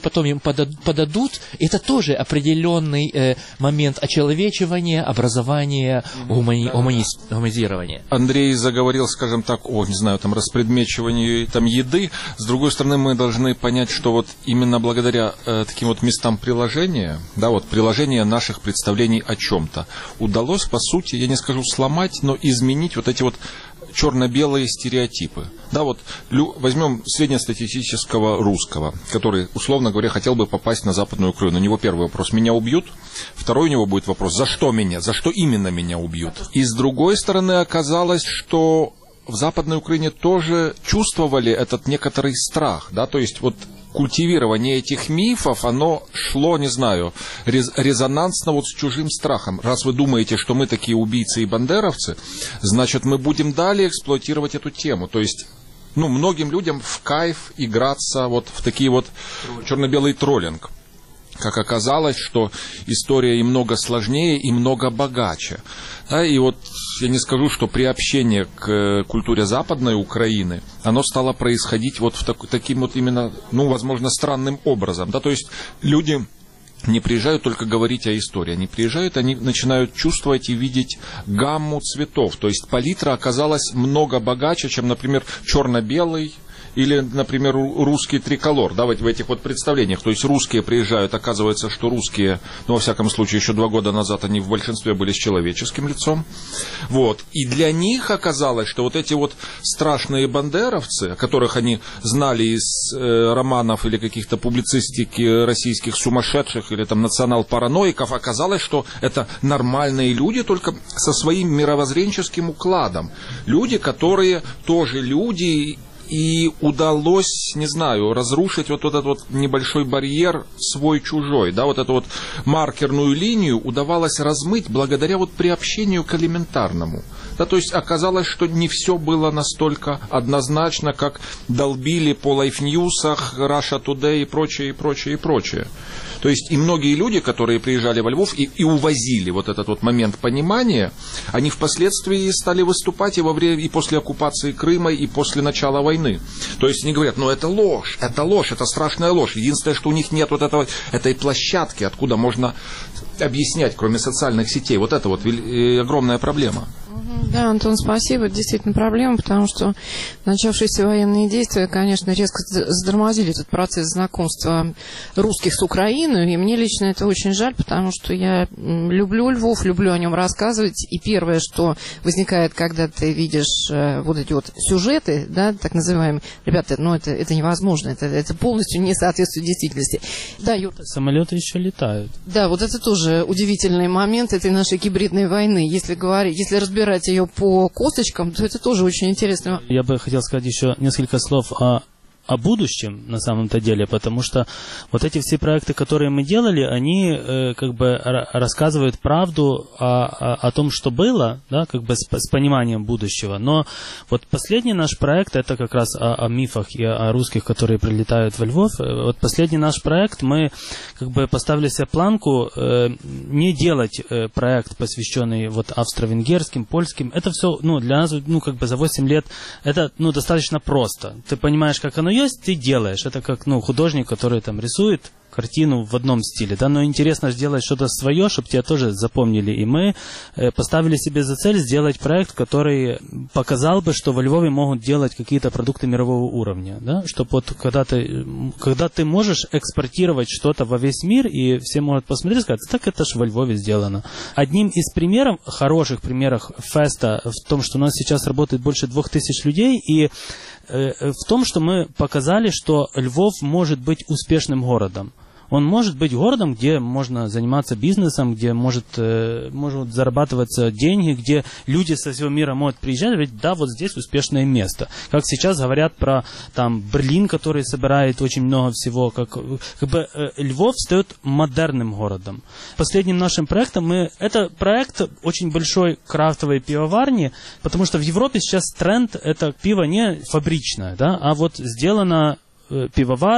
потом им подадут, подадут это тоже определенный э, момент очеловечивания, образования, гумани, гумани, гуманизирования. Андрей заговорил, скажем так, о, не знаю, там, распредмечиванию там, еды. С другой стороны, мы должны понять, что вот именно благодаря э, таким вот местам приложения, да, вот приложения наших представлений о чем-то, удалось, по сути, я не скажу сломать, но изменить вот эти вот черно-белые стереотипы. Да, вот лю, возьмем среднестатистического русского, который, условно говоря, хотел бы попасть на Западную Украину. У него первый вопрос: меня убьют? Второй у него будет вопрос: за что меня? За что именно меня убьют? И с другой стороны, оказалось, что в Западной Украине тоже чувствовали этот некоторый страх, да, то есть вот культивирование этих мифов, оно шло, не знаю, рез, резонансно вот с чужим страхом. Раз вы думаете, что мы такие убийцы и бандеровцы, значит, мы будем далее эксплуатировать эту тему. То есть, ну, многим людям в кайф играться вот в такие вот черно-белый троллинг. Как оказалось, что история и много сложнее, и много богаче. Да, и вот я не скажу, что приобщение к культуре Западной Украины, оно стало происходить вот в так, таким вот именно, ну, возможно, странным образом. Да, то есть люди не приезжают только говорить о истории, они приезжают, они начинают чувствовать и видеть гамму цветов. То есть палитра оказалась много богаче, чем, например, черно-белый, или, например, русский триколор, да, в этих вот представлениях. То есть русские приезжают, оказывается, что русские, ну, во всяком случае, еще два года назад они в большинстве были с человеческим лицом. Вот. И для них оказалось, что вот эти вот страшные бандеровцы, о которых они знали из э, романов или каких-то публицистики российских сумасшедших или там национал-параноиков, оказалось, что это нормальные люди, только со своим мировоззренческим укладом. Люди, которые тоже люди. И удалось, не знаю, разрушить вот этот вот небольшой барьер свой-чужой, да, вот эту вот маркерную линию удавалось размыть благодаря вот приобщению к элементарному. Да, то есть оказалось, что не все было настолько однозначно, как долбили по лайфньюсах, Russia Today и прочее, и прочее, и прочее. То есть и многие люди, которые приезжали во Львов и, и увозили вот этот вот момент понимания, они впоследствии стали выступать и во время, и после оккупации Крыма, и после начала войны. То есть они говорят: ну это ложь, это ложь, это страшная ложь. Единственное, что у них нет вот этого, этой площадки, откуда можно объяснять, кроме социальных сетей. Вот это вот огромная проблема. Да, Антон, спасибо. Это действительно проблема, потому что начавшиеся военные действия, конечно, резко затормозили этот процесс знакомства русских с Украиной, и мне лично это очень жаль, потому что я люблю Львов, люблю о нем рассказывать, и первое, что возникает, когда ты видишь вот эти вот сюжеты, да, так называемые, ребята, ну это, это невозможно, это, это полностью не соответствует действительности. Да, Юрка. Самолеты еще летают. Да, вот это тоже удивительный момент этой нашей гибридной войны. Если говорить, если разбирать ее по косточкам, то это тоже очень интересно. Я бы хотел сказать еще несколько слов о, о будущем на самом-то деле, потому что вот эти все проекты, которые мы делали, они э, как бы р- рассказывают правду о, о, о том, что было, да, как бы с, с пониманием будущего. Но вот последний наш проект, это как раз о, о мифах и о русских, которые прилетают во Львов. Вот последний наш проект, мы как бы поставили себе планку э, не делать э, проект, посвященный вот австро-венгерским, польским. Это все, ну, для нас, ну, как бы за восемь лет, это, ну, достаточно просто. Ты понимаешь, как оно есть, ты делаешь. Это как, ну, художник, который там рисует картину в одном стиле, да, но интересно сделать что-то свое, чтобы тебя тоже запомнили, и мы э, поставили себе за цель сделать проект, который показал бы, что во Львове могут делать какие-то продукты мирового уровня, да, чтобы вот когда ты, когда ты можешь экспортировать что-то во весь мир, и все могут посмотреть и сказать: так это ж во Львове сделано. Одним из примеров, хороших примеров феста в том, что у нас сейчас работает больше двух тысяч людей, и э, в том, что мы показали, что Львов может быть успешным городом. Он может быть городом, где можно заниматься бизнесом, где может, э, может зарабатываться деньги, где люди со всего мира могут приезжать и говорить: да, вот здесь успешное место. Как сейчас говорят про там Берлин, который собирает очень много всего. Как, как бы э, Львов стает модерным городом. Последним нашим проектом мы... Это проект очень большой крафтовой пивоварни, потому что в Европе сейчас тренд — это пиво не фабричное, да, а вот сделано э, пивоваром,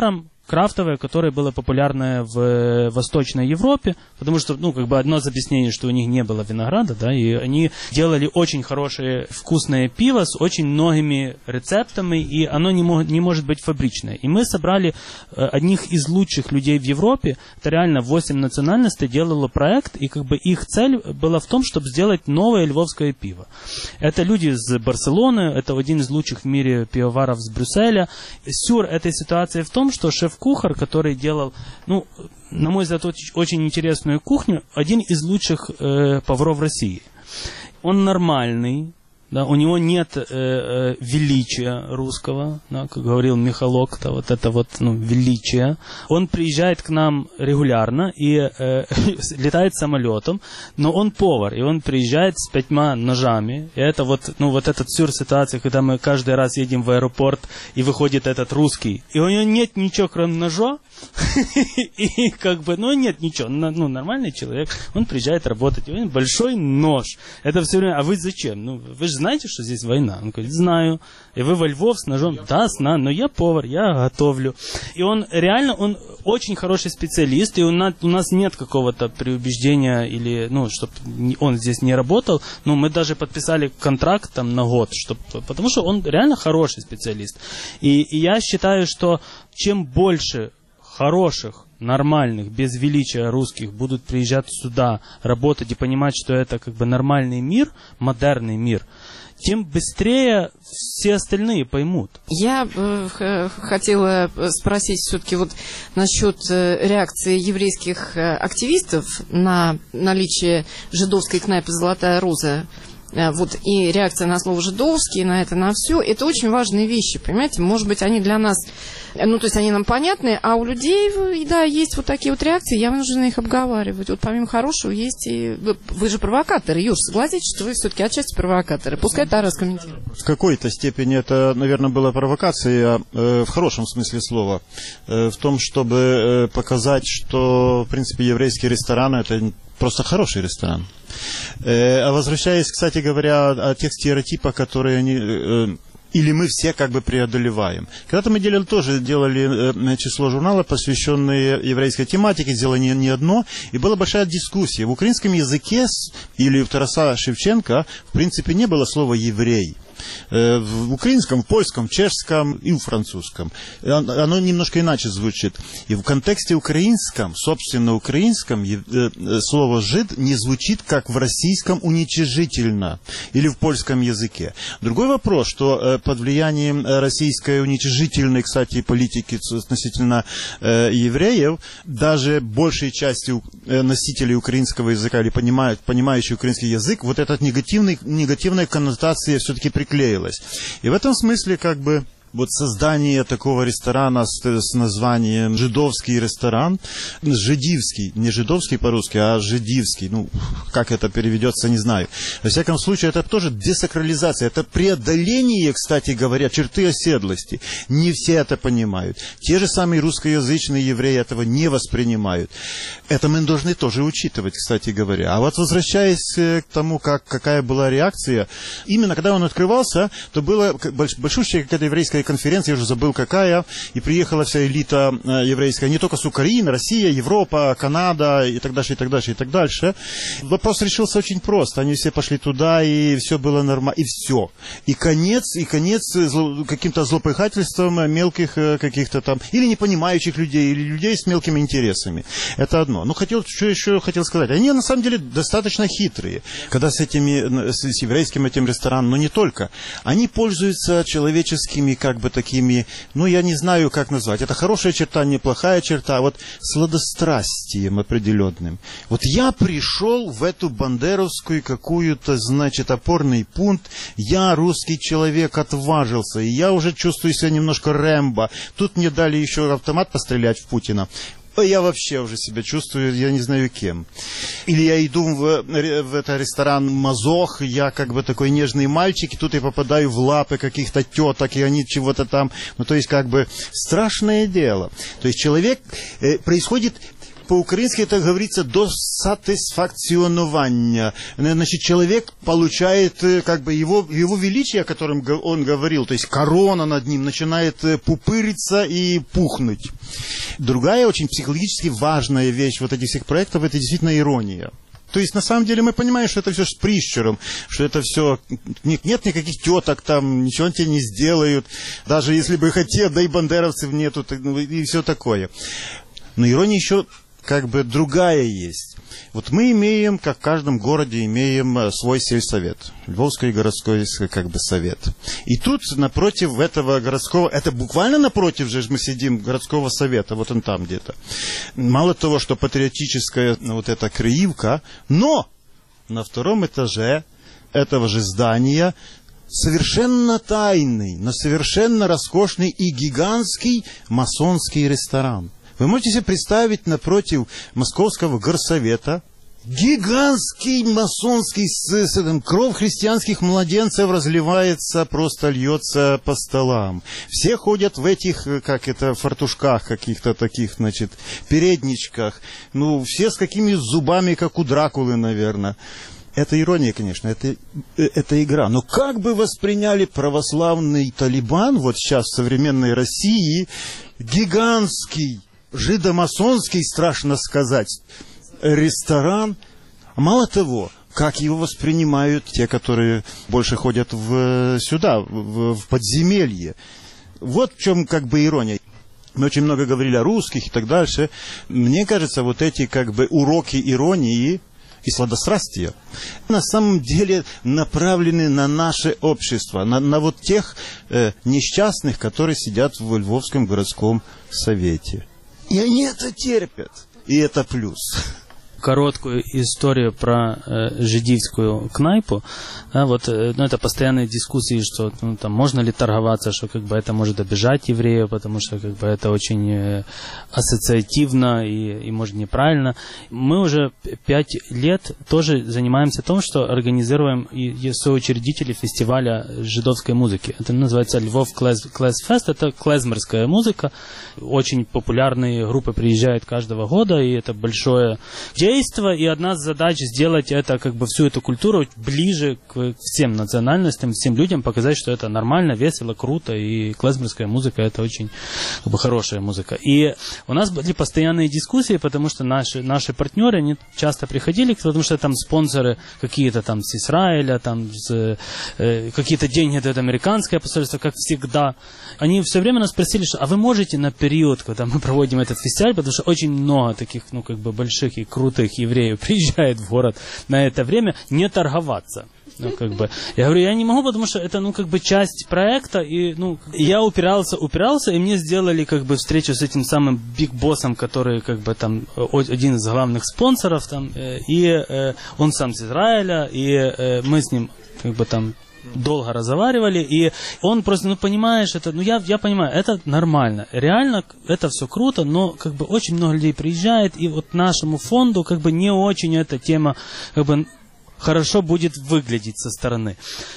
крафтовое, которое было популярное в Восточной Европе, потому что, ну, как бы одно из объяснений, что у них не было винограда, да, и они делали очень хорошее вкусное пиво с очень многими рецептами, и оно не, мог, не может быть фабричное. И мы собрали одних из лучших людей в Европе, это реально восемь национальностей делало проект, и как бы их цель была в том, чтобы сделать новое львовское пиво. Это люди из Барселоны, это один из лучших в мире пивоваров с Брюсселя. Сюр этой ситуации в том, что шеф-кухарь, который делал, ну, на мой взгляд, очень интересную кухню, один из лучших э, поваров России. Он нормальный, да, у него нет э, э, величия русского, да, как говорил Михалок, то вот это вот, ну, величие. Он приезжает к нам регулярно и э, летает самолетом, но он повар, и он приезжает с пятьма ножами. И это вот, ну, вот этот сюр ситуация, когда мы каждый раз едем в аэропорт, и выходит этот русский, и у него нет ничего, кроме ножа, и как бы, ну, нет ничего, ну, нормальный человек, он приезжает работать, у него большой нож. Это все время, а вы зачем? Ну, вы же знаете, что здесь война? Он говорит, знаю. И вы во Львов с ножом? Да, знаю, но я повар, я готовлю. И он реально, он очень хороший специалист, и у нас, у нас нет какого-то преубеждения, или, ну, чтобы он здесь не работал, ну, мы даже подписали контракт там на год, чтоб, потому что он реально хороший специалист. И, и я считаю, что чем больше хороших, нормальных, без величия русских будут приезжать сюда, работать и понимать, что это как бы нормальный мир, модерный мир, тем быстрее все остальные поймут. Я э, х- хотела спросить все-таки вот насчет э, реакции еврейских э, активистов на наличие жидовской кнайпы «Золотая роза». Вот, и реакция на слово «жидовский», на это, на все, это очень важные вещи, понимаете, может быть, они для нас, ну, то есть они нам понятны, а у людей, да, есть вот такие вот реакции, я вынуждена их обговаривать. Вот помимо хорошего есть и... Вы же провокаторы, Юр, согласитесь, что вы все-таки отчасти провокаторы. Пускай Тарас комментирует. В какой-то степени это, наверное, была провокация, э, в хорошем смысле слова, э, в том, чтобы э, показать, что, в принципе, еврейские рестораны – это просто хороший ресторан. А возвращаясь, кстати говоря, о тех стереотипах, которые они, или мы все как бы преодолеваем. Когда-то мы делали, тоже делали число журналов, посвященные еврейской тематике, сделали не, не одно, и была большая дискуссия. В украинском языке или у Тараса Шевченко, в принципе, не было слова «еврей». В украинском, в польском, в чешском и в французском. Оно немножко иначе звучит. И в контексте украинском, собственно, украинском, слово «жид» не звучит, как в российском, уничижительно или в польском языке. Другой вопрос, что под влиянием российской уничижительной, кстати, политики относительно евреев, даже большей части носителей украинского языка или понимают, понимающих украинский язык, вот эта негативная коннотация все-таки приклеилась. И в этом смысле, как бы, вот создание такого ресторана с, с названием «Жидовский ресторан», «Жидивский», не «жидовский» по-русски, а «жидивский», ну, как это переведется, не знаю. Во всяком случае, это тоже десакрализация, это преодоление, кстати говоря, черты оседлости. Не все это понимают. Те же самые русскоязычные евреи этого не воспринимают. Это мы должны тоже учитывать, кстати говоря. А вот возвращаясь к тому, как, какая была реакция, именно когда он открывался, то была большущая какая-то еврейская конференция, я уже забыл какая, и приехала вся элита еврейская, не только с Украины, Россия, Европа, Канада и так дальше, и так дальше, и так дальше. Вопрос решился очень просто. Они все пошли туда, и все было нормально, и все. И конец, и конец зло, каким-то злопыхательством мелких каких-то там, или непонимающих людей, или людей с мелкими интересами. Это одно. Ну, хотел, что еще хотел сказать. Они, на самом деле, достаточно хитрые. Когда с этими, с, с еврейским этим рестораном, но не только. Они пользуются человеческими, как бы такими, ну, я не знаю, как назвать. Это хорошая черта, неплохая черта, вот сладострастием определенным. Вот я пришел в эту бандеровскую какую-то, значит, опорный пункт, я, русский человек, отважился, и я уже чувствую себя немножко Рэмбо. Тут мне дали еще автомат пострелять в Путина. Я вообще уже себя чувствую, я не знаю кем. Или я иду в, в этот ресторан Мазох, я как бы такой нежный мальчик, и тут я попадаю в лапы каких-то теток, и они чего-то там... Ну, то есть, как бы, страшное дело. То есть, человек... Э, происходит... по-украински это говорится до сатисфакционования. Значит, человек получает как бы его, его величие, о котором он говорил, то есть корона над ним начинает пупыриться и пухнуть. Другая очень психологически важная вещь вот этих всех проектов, это действительно ирония. То есть, на самом деле, мы понимаем, что это все с прищуром, что это все... Нет никаких теток там, ничего тебе не сделают. Даже если бы хотел, да и бандеровцев нету, и все такое. Но ирония еще как бы другая есть. Вот мы имеем, как в каждом городе, имеем свой сельсовет. Львовский городской как бы совет. И тут напротив этого городского, это буквально напротив же мы сидим городского совета, вот он там где-то. Мало того, что патриотическая вот эта Криивка, но на втором этаже этого же здания совершенно тайный, но совершенно роскошный и гигантский масонский ресторан. Вы можете себе представить напротив Московского горсовета гигантский масонский с, с, с, кровь христианских младенцев разливается, просто льется по столам. Все ходят в этих, как это, фартушках каких-то таких, значит, передничках. Ну, все с какими зубами, как у Дракулы, наверное. Это ирония, конечно, это, это игра. Но как бы восприняли православный Талибан, вот сейчас в современной России, гигантский, жидомасонский, страшно сказать, ресторан. Мало того, как его воспринимают те, которые больше ходят в, сюда, в, в подземелье. Вот в чем как бы ирония. Мы очень много говорили о русских и так дальше. Мне кажется, вот эти как бы уроки иронии и сладострастия на самом деле направлены на наше общество, на, на вот тех э, несчастных, которые сидят в Львовском городском совете. И они это терпят. И это плюс. Короткую историю про э, жидівськую кнайпу. Да, вот, э, ну, это постоянные дискуссии, что ну, там, можно ли торговаться, что как бы, это может обижать евреев, потому что как бы, это очень э, ассоциативно и, и, может, неправильно. Мы уже пять лет тоже занимаемся тем, что организируем и, и соучредители фестиваля жидовской музыки. Это называется Львов Клэс-фест. Это клезмерская музыка. Очень популярные группы приезжают каждого года, и это большое действие. И одна из задач сделать это, как бы, всю эту культуру ближе к всем национальностям, всем людям, показать, что это нормально, весело, круто, и клезмерская музыка это очень как бы, хорошая музыка. И у нас были постоянные дискуссии, потому что наши, наши партнеры, они часто приходили, потому что там спонсоры какие-то там с Израиля, там с, э, какие-то деньги дает американское посольство, как всегда. Они все время нас спросили, что, а вы можете на период, когда мы проводим этот фестиваль, потому что очень много таких, ну, как бы, больших и крутых евреев приезжает в город на это время, не торговаться. Ну, как бы. Я говорю, я не могу, потому что это, ну, как бы, часть проекта, и, ну, я упирался, упирался, и мне сделали, как бы, встречу с этим самым биг-боссом, который, как бы, там, один из главных спонсоров, там, и э, он сам с Израиля, и э, мы с ним, как бы, там, долго разговаривали, и он просто, ну, понимаешь, это, ну, я, я понимаю, это нормально, реально, это все круто, но, как бы, очень много людей приезжает, и вот нашему фонду, как бы, не очень эта тема, как бы, хорошо будет выглядеть со стороны.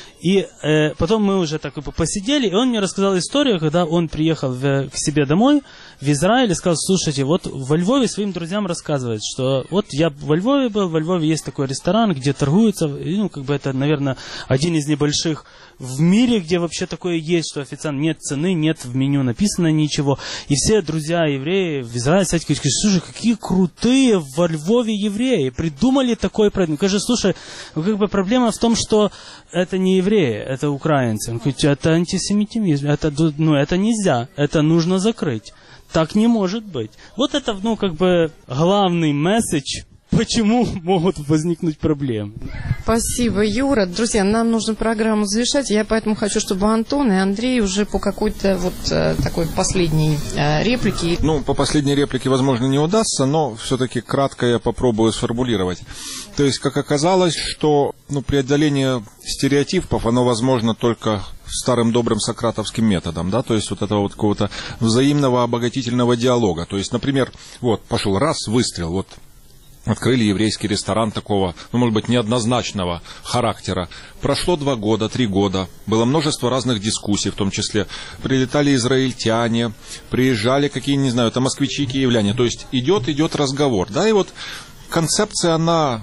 И э, потом мы уже так посидели, и он мне рассказал историю, когда он приехал в, к себе домой в Израиль и сказал, слушайте, вот во Львове своим друзьям рассказывает, что вот я во Львове был, во Львове есть такой ресторан, где торгуются, и, ну, как бы это, наверное, один из небольших в мире, где вообще такое есть, что официант нет цены, нет в меню написано ничего. И все друзья евреи в Израиле, кстати, говорят, слушай, какие крутые во Львове евреи, придумали такой праздник. Скажи, слушай, ну, как бы проблема в том, что это не евреи, это украинцы. Он говорит, это антисемитизм, это, ну, это нельзя, это нужно закрыть. Так не может быть. Вот это, ну, как бы главный месседж, почему могут возникнуть проблемы. Спасибо, Юра. Друзья, нам нужно программу завершать. Я поэтому хочу, чтобы Антон и Андрей уже по какой-то вот э, такой последней э, реплике. Ну, по последней реплике, возможно, не удастся, но все-таки кратко я попробую сформулировать. То есть, как оказалось, что, ну, преодоление стереотипов, оно возможно только старым добрым сократовским методом, да, то есть вот этого вот какого-то взаимного обогатительного диалога. То есть, например, вот, пошел раз, выстрел, вот, открыли еврейский ресторан такого, ну, может быть, неоднозначного характера. Прошло два года, три года, было множество разных дискуссий, в том числе прилетали израильтяне, приезжали какие, не знаю, там москвичи, киевляне. То есть идет, идет разговор, да, и вот концепция, она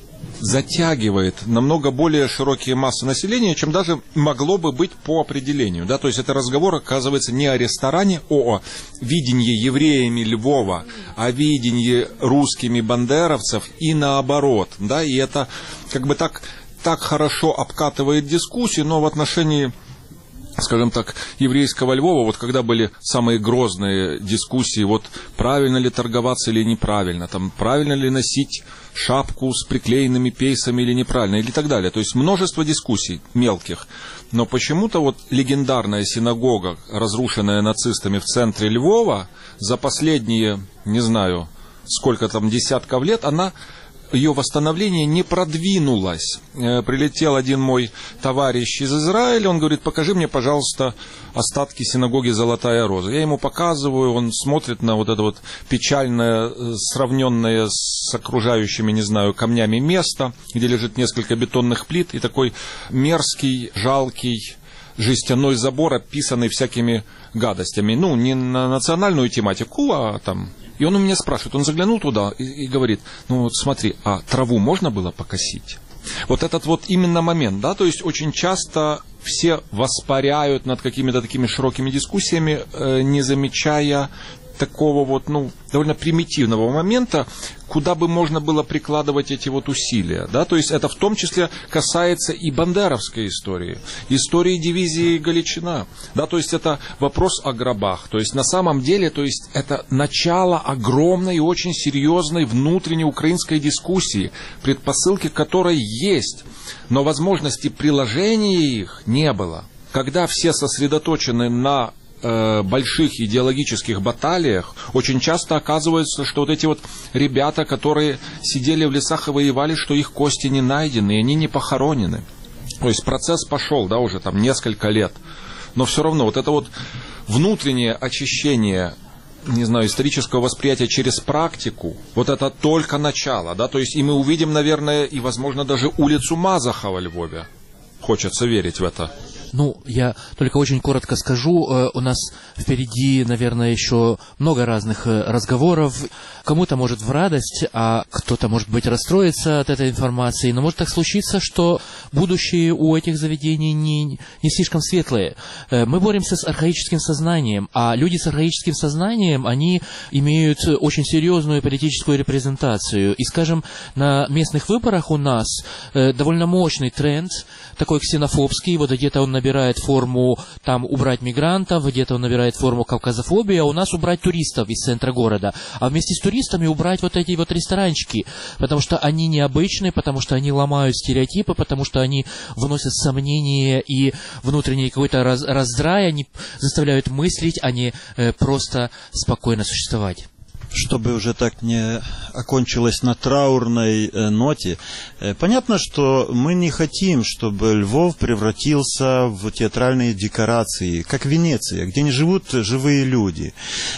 затягивает намного более широкие массы населения, чем даже могло бы быть по определению. Да? То есть это разговор, оказывается, не о ресторане, а о видении евреями Львова, о видении русскими бандеровцев и наоборот. Да? И это как бы так, так хорошо обкатывает дискуссию, но в отношении, скажем так, еврейского Львова, вот когда были самые грозные дискуссии, вот правильно ли торговаться или неправильно, там, правильно ли носить шапку с приклеенными пейсами или неправильно, или так далее. То есть множество дискуссий мелких. Но почему-то вот легендарная синагога, разрушенная нацистами в центре Львова, за последние, не знаю, сколько там десятков лет, она... ее восстановление не продвинулось. Прилетел один мой товарищ из Израиля, он говорит: покажи мне, пожалуйста, остатки синагоги «Золотая роза». Я ему показываю, он смотрит на вот это вот печальное, сравненное с окружающими, не знаю, камнями место, где лежит несколько бетонных плит, и такой мерзкий, жалкий жестяной забор, описанный всякими гадостями. Ну, не на национальную тематику, а там... И он у меня спрашивает, он заглянул туда и, и говорит: ну вот смотри, а траву можно было покосить? Вот этот вот именно момент, да, то есть очень часто все воспаряют над какими-то такими широкими дискуссиями, э, не замечая такого вот, ну, довольно примитивного момента, куда бы можно было прикладывать эти вот усилия, да, то есть это в том числе касается и бандеровской истории, истории дивизии Галичина, да, то есть это вопрос о гробах, то есть на самом деле, то есть это начало огромной и очень серьезной внутренней украинской дискуссии, предпосылки которой есть, но возможности приложения их не было. Когда все сосредоточены на больших идеологических баталиях, очень часто оказывается, что вот эти вот ребята, которые сидели в лесах и воевали, что их кости не найдены, и они не похоронены. То есть процесс пошел, да, уже там несколько лет. Но все равно вот это вот внутреннее очищение, не знаю, исторического восприятия через практику, вот это только начало, да, то есть и мы увидим, наверное, и, возможно, даже улицу Мазаха во Львове. Хочется верить в это. Ну, я только очень коротко скажу, у нас впереди, наверное, еще много разных разговоров. Кому-то может в радость, а кто-то, может быть, расстроится от этой информации. Но может так случиться, что будущее у этих заведений не, не слишком светлое. Мы боремся с архаическим сознанием, а люди с архаическим сознанием, они имеют очень серьезную политическую репрезентацию. И, скажем, на местных выборах у нас довольно мощный тренд, такой ксенофобский, вот где-то он набирает форму там убрать мигрантов, где-то он набирает форму кавказофобии, а у нас убрать туристов из центра города. А вместе с туристами убрать вот эти вот ресторанчики, потому что они необычные, потому что они ломают стереотипы, потому что они вносят сомнения и внутренний какой-то раз, раздрай, они заставляют мыслить, а не э, просто спокойно существовать. Чтобы уже так не окончилось на траурной э, ноте, э, понятно, что мы не хотим, чтобы Львов превратился в театральные декорации, как Венеция, где не живут живые люди.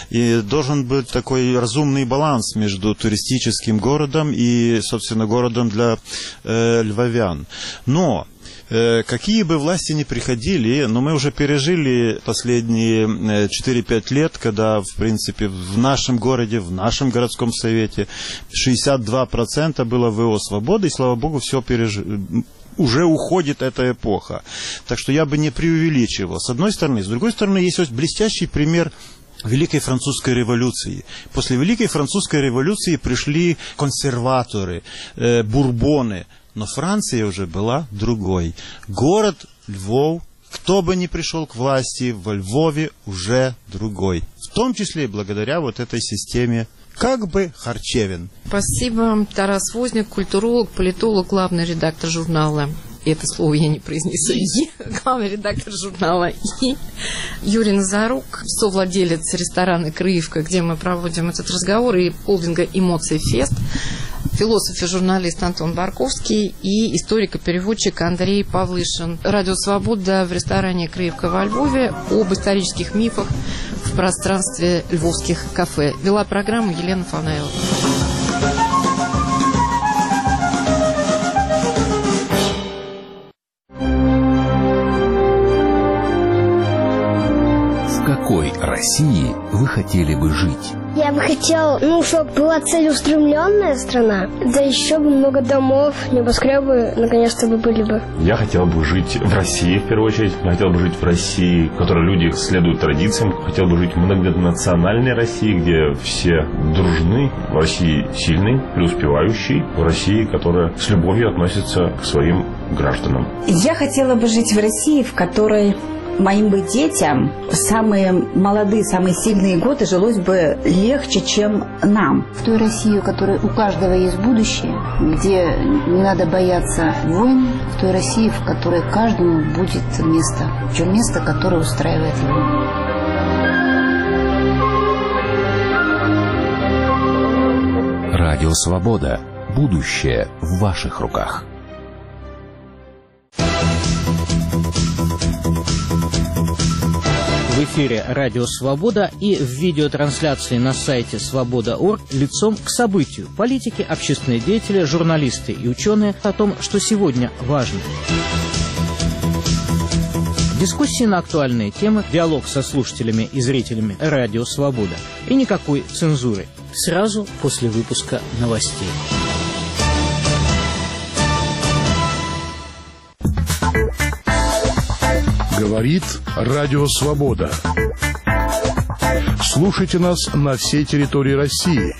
И должен быть такой разумный баланс между туристическим городом и, собственно, городом для э, львовян. Но какие бы власти ни приходили, но мы уже пережили последние четыре-пять лет, когда, в принципе, в нашем городе, в нашем городском совете шестьдесят два процента было ВО «Свободы», и, слава богу, все пережили. Уже уходит эта эпоха. Так что я бы не преувеличивал. С одной стороны. С другой стороны, есть вот блестящий пример Великой Французской революции. После Великой Французской революции пришли консерваторы, э, бурбоны. Но Франция уже была другой. Город Львов, кто бы ни пришел к власти, во Львове уже другой. В том числе и благодаря вот этой системе как бы харчевин. Спасибо. Тарас Возняк, культуролог, политолог, главный редактор журнала. Это слово я не произнесу. Главный редактор журнала «И». Юрий Назарук, совладелец ресторана «Крыевка», где мы проводим этот разговор, и холдинга «Эмоции Фест». Философ и журналист Антон Барковский и историк-переводчик Андрей Павлышин. Радио «Свобода» в ресторане «Крыевка» во Львове об исторических мифах в пространстве львовских кафе. Вела программу Елена Фанаева. России вы хотели бы жить? Я бы хотел, ну, чтобы была целеустремленная страна, да еще бы много домов, небоскребы, наконец-то бы были бы. Я хотел бы жить в России, в первую очередь. Я хотел бы жить в России, в которой люди следуют традициям. Хотел бы жить в многонациональной России, где все дружны. В России сильный, преуспевающий. В России, которая с любовью относится к своим гражданам. Я хотела бы жить в России, в которой моим бы детям в самые молодые, самые сильные годы жилось бы легче, чем нам. В той России, у которой у каждого есть будущее, где не надо бояться войн, в той России, в которой каждому будет место, то место, которое устраивает его. Радио Свобода. Будущее в ваших руках. В эфире «Радио Свобода» и в видеотрансляции на сайте свобода точка орг лицом к событию. Политики, общественные деятели, журналисты и ученые о том, что сегодня важно. Дискуссии на актуальные темы, диалог со слушателями и зрителями «Радио Свобода». И никакой цензуры. Сразу после выпуска новостей. Говорит Радио Свобода. Слушайте нас на всей территории России.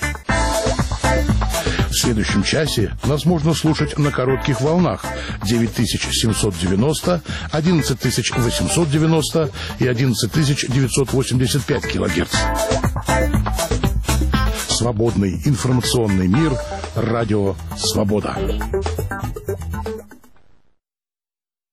В следующем часе нас можно слушать на коротких волнах девять тысяч семьсот девяносто, одиннадцать тысяч восемьсот девяносто и одиннадцать тысяч девятьсот восемьдесят пять килогерц. Свободный информационный мир. Радио Свобода.